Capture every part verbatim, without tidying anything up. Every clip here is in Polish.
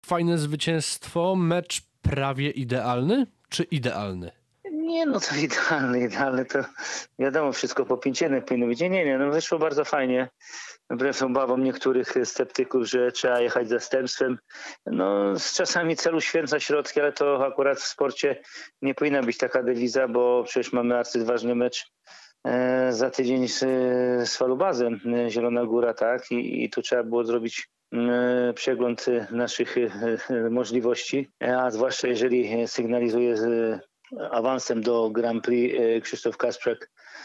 Fajne zwycięstwo, mecz prawie idealny czy idealny? Nie no, to idealny, idealny to wiadomo, wszystko po pięć jeden powinno być. Nie, nie, nie, no wyszło bardzo fajnie. Wbrew obawom niektórych sceptyków, że trzeba jechać zastępstwem. No z czasami celu święca środki, ale to akurat w sporcie nie powinna być taka dewiza, bo przecież mamy arcyważny mecz e, za tydzień z, z Falubazem, e, Zielona Góra, tak? I, i tu trzeba było zrobić e, przegląd e, naszych e, e, możliwości, a zwłaszcza jeżeli sygnalizuje z awansem do Grand Prix e, Krzysztof Kasprzak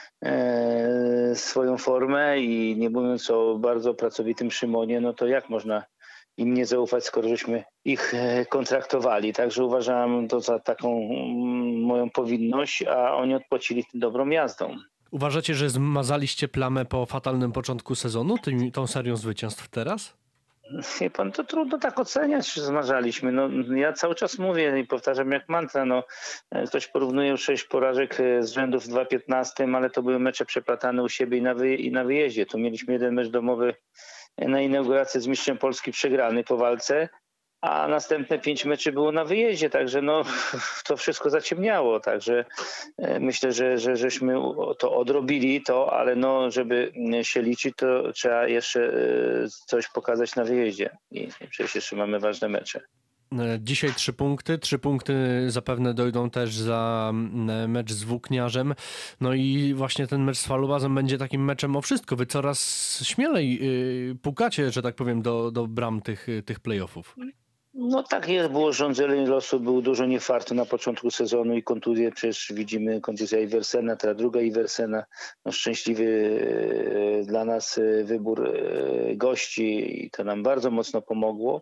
e, swoją formę i nie mówiąc o bardzo pracowitym Szymonie, no to jak można im nie zaufać, skoro żeśmy ich e, kontraktowali. Także uważam to za taką mm, moją powinność, a oni odpłacili tym dobrą jazdą. Uważacie, że zmazaliście plamę po fatalnym początku sezonu, tym, tą serią zwycięstw teraz? Wie pan, to trudno tak oceniać, czy zmarzaliśmy. No, ja cały czas mówię i powtarzam jak mantra. No, ktoś porównuje sześć porażek z rzędu w dwa tysiące piętnastym, ale to były mecze przeplatane u siebie i na, wy, i na wyjeździe. Tu mieliśmy jeden mecz domowy na inaugurację z mistrzem Polski przegrany po walce, a następne pięć meczy było na wyjeździe, także no, to wszystko zaciemniało, także myślę, że, że żeśmy to odrobili, to, ale no, żeby się liczyć, to trzeba jeszcze coś pokazać na wyjeździe i przecież jeszcze mamy ważne mecze. Dzisiaj trzy punkty. Trzy punkty zapewne dojdą też za mecz z Włókniarzem. No i właśnie ten mecz z Falubazem będzie takim meczem o wszystko. Wy coraz śmielej pukacie, że tak powiem, do, do bram tych, tych play-offów. No tak jest, było rządzenie losu, było dużo niefartu na początku sezonu i kontuzje, przecież widzimy kontuzja Iversena, teraz druga Iversena, no szczęśliwy dla nas wybór gości i to nam bardzo mocno pomogło.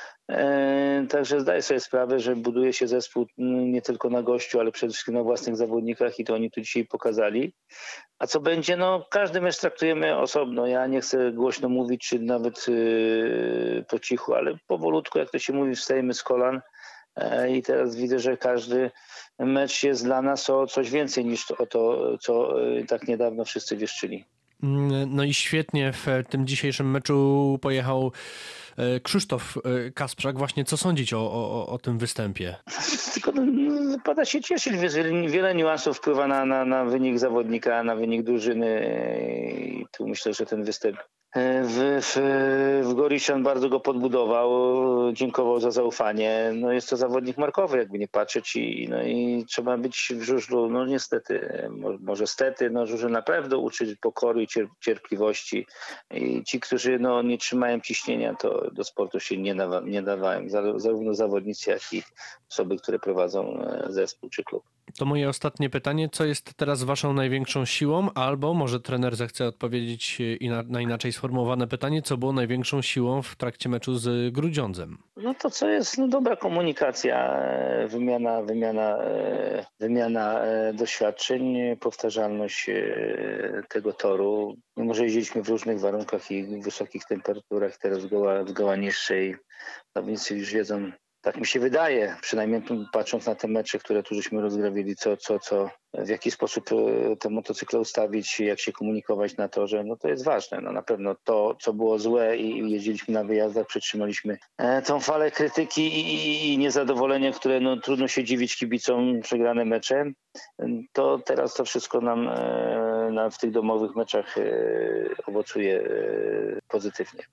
Także zdaję sobie sprawę, że buduje się zespół nie tylko na gościu, ale przede wszystkim na własnych zawodnikach i to oni tu dzisiaj pokazali. A co będzie? No każdy mecz traktujemy osobno. Ja nie chcę głośno mówić, czy nawet yy, po cichu, ale powolutku, jak to się mówi, wstajemy z kolan. I teraz widzę, że każdy mecz jest dla nas o coś więcej niż to, o to, co tak niedawno wszyscy wieszczyli. No i świetnie w tym dzisiejszym meczu pojechał Krzysztof Kasprzak. Właśnie co sądzić o, o, o tym występie? Tylko no, pada się cieszyć. Wiele, wiele niuansów wpływa na, na, na wynik zawodnika, na wynik drużyny. I tu myślę, że ten występ w, w, w Goriszan bardzo go podbudował, dziękował za zaufanie. No jest to zawodnik markowy, jakby nie patrzeć i, no i trzeba być w żużlu, no niestety, może stety, no żużel naprawdę uczy pokory i cierpliwości i ci, którzy no, nie trzymają ciśnienia, to do sportu się nie, dawa, nie dawają, zarówno zawodnicy, jak i osoby, które prowadzą zespół czy klub. To moje ostatnie pytanie. Co jest teraz waszą największą siłą? Albo może trener zechce odpowiedzieć na inaczej sformułowane pytanie, co było największą siłą w trakcie meczu z Grudziądzem? No to co jest no, dobra komunikacja, wymiana, wymiana, wymiana doświadczeń, powtarzalność tego toru. Mimo że jeździliśmy w różnych warunkach i w wysokich temperaturach, teraz zgoła, zgoła niższej, zawodnicy już wiedzą, tak mi się wydaje, przynajmniej patrząc na te mecze, które tu żeśmy rozgrywali, co, co, co, w jaki sposób te motocykle ustawić, jak się komunikować na torze, no to jest ważne. No na pewno to, co było złe i jeździliśmy na wyjazdach, przetrzymaliśmy tą falę krytyki i, i niezadowolenia, które no, trudno się dziwić kibicom przegrane mecze, to teraz to wszystko nam, nam w tych domowych meczach owocuje pozytywnie.